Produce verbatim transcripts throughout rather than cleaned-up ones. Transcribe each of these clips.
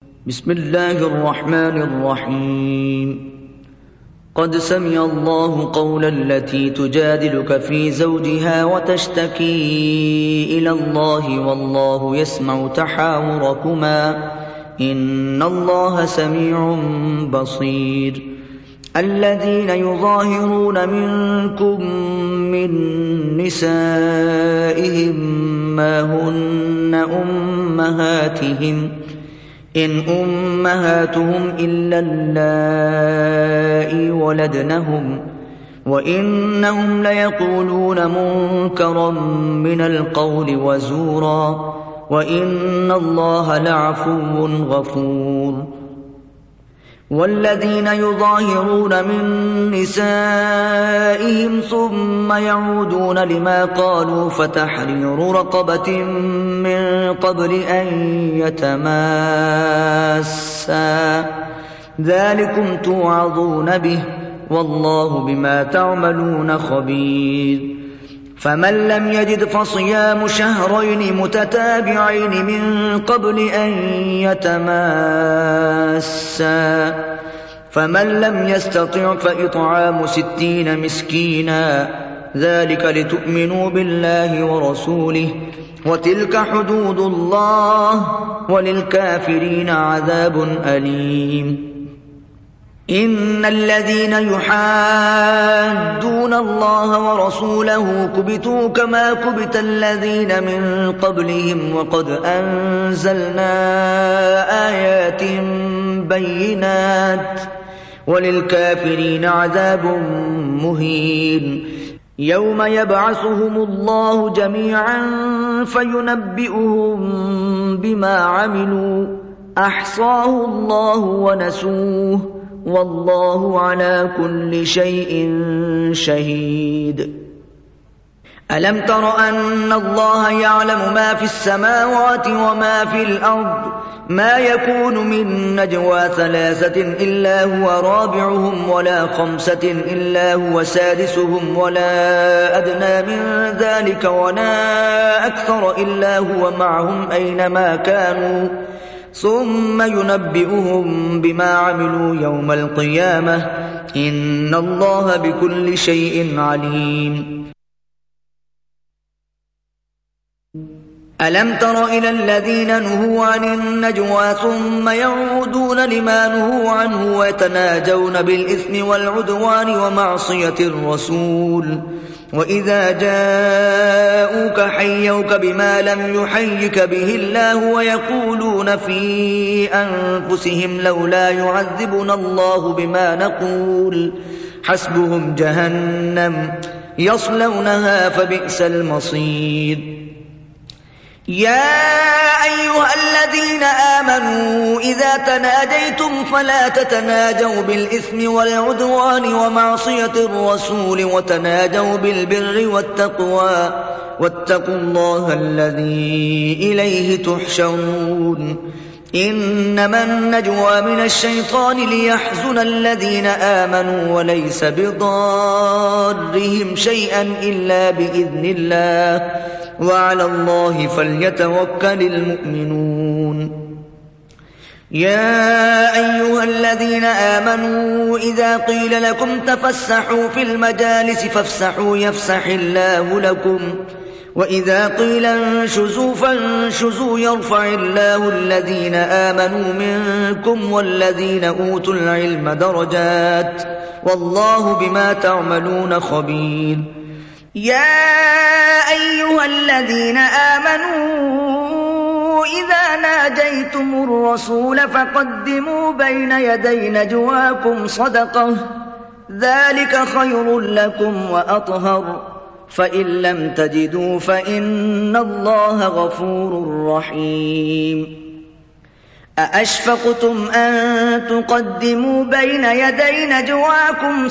بسم الله الرحمن الرحيم قد سمع الله قول التي تجادلك في زوجها وتشتكي إلى الله والله يسمع تحاوركما إن الله سميع بصير الذين يظاهرون منكم من نسائهم ما هن أمهاتهم إن أمهاتهم إلا اللائي ولدنهم وإنهم ليقولون منكرا من القول وزورا وإن الله لعفو غفور والذين يظاهرون من نسائهم ثم يعودون لما قالوا فتحرير رقبة من قبل أن يتماسا ذلكم توعظون به والله بما تعملون خبير فمن لم يجد فصيام شهرين متتابعين من قبل أن يتماسا فمن لم يستطع فإطعام ستين مسكينا ذلك لتؤمنوا بالله ورسوله وتلك حدود الله وللكافرين عذاب أليم إن الذين يحادون الله ورسوله كبتوا كما كبت الذين من قبلهم وقد أنزلنا آيات بينات وللكافرين عذاب مهين يوم يبعثهم الله جميعا فينبئهم بما عملوا أحصاه الله ونسوه والله على كل شيء شهيد ألم تر أن الله يعلم ما في السماوات وما في الأرض ما يكون من نجوى ثلاثة إلا هو رابعهم ولا خمسة إلا هو سادسهم ولا أدنى من ذلك ولا أكثر إلا هو معهم أينما كانوا ثم ينبئهم بما عملوا يوم القيامة إن الله بكل شيء عليم ألم تر إلى الذين نهوا عن النجوى ثم يعودون لما نهوا عنه ويتناجون بالإثم والعدوان ومعصية الرسول وإذا جاءوك حيوك بما لم يحيك به الله ويقولون في أنفسهم لولا يعذبنا الله بما نقول حسبهم جهنم يصلونها فبئس المصير يا أيها الذين آمنوا إذا تناجيتم فلا تتناجوا بالإثم والعدوان ومعصية الرسول وتناجوا بالبر والتقوى واتقوا الله الذي إليه تحشرون إنما النجوى من الشيطان ليحزن الذين آمنوا وليس بضارهم شيئا إلا بإذن الله وعلى الله فليتوكل المؤمنون يا أيها الذين آمنوا إذا قيل لكم تفسحوا في المجالس فافسحوا يفسح الله لكم وإذا قيل انشزوا فانشزوا يرفع الله الذين آمنوا منكم والذين أوتوا العلم درجات والله بما تعملون خبير يا أيها الذين آمنوا إذا ناجيتم الرسول فقدموا بين يدي نجواكم صدقة ذلك خير لكم وأطهر فإن لم تجدوا فإن الله غفور رحيم أأشفقتم أن تقدموا بين يدي نجواكم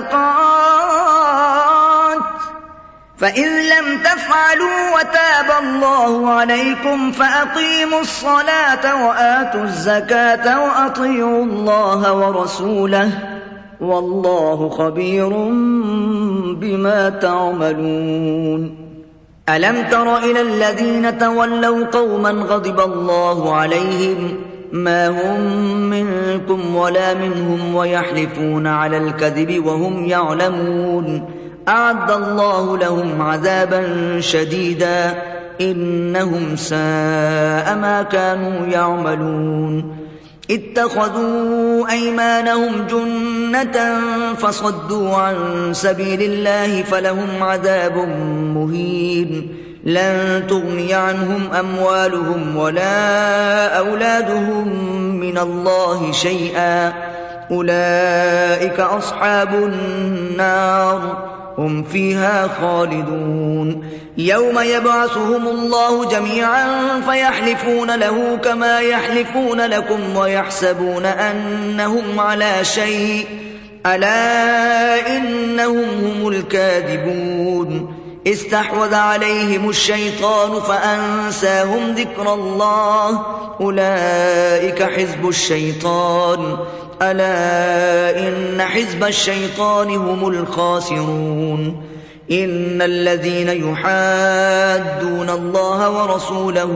صدقات فإن لم تفعلوا وتاب الله عليكم فأقيموا الصلاة وآتوا الزكاة وأطيعوا الله ورسوله والله خبير بما تعملون ألم تر إلى الذين تولوا قوما غضب الله عليهم ما هم منكم ولا منهم ويحلفون على الكذب وهم يعلمون أعد الله لهم عذابا شديدا إنهم ساء ما كانوا يعملون اتخذوا أيمانهم جنة فصدوا عن سبيل الله فلهم عذاب مهين لن تغني عنهم أموالهم ولا أولادهم من الله شيئا أولئك أصحاب النار هم فيها خالدون يوم يبعثهم الله جميعا فيحلفون له كما يحلفون لكم ويحسبون أنهم على شيء ألا إنهم هم الكاذبون استحوذ عليهم الشيطان فأنساهم ذكر الله أولئك حزب الشيطان ألا إن حزب الشيطان هم الخاسرون إن الذين يحادون الله ورسوله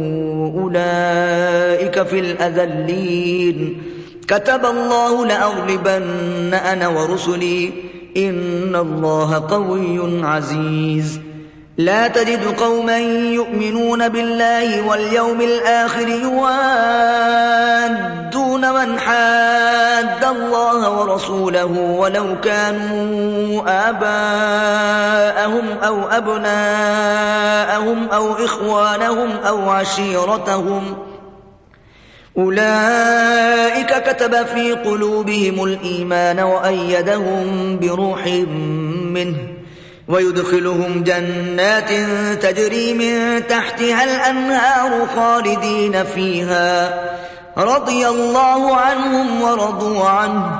أولئك في الأذلين كتب الله لأغلبن أنا ورسلي إن الله قوي عزيز لا تجد قوما يؤمنون بالله واليوم الآخر يوادون من حاد الله ورسوله ولو كانوا آباءهم أو أبناءهم أو إخوانهم أو عشيرتهم أولئك كتب في قلوبهم الإيمان وأيدهم بروح منه ويدخلهم جنات تجري من تحتها الأنهار خالدين فيها رضي الله عنهم ورضوا عنه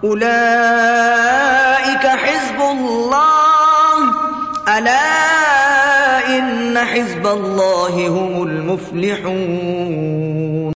أولئك حزب الله ألا إن حزب الله هم المفلحون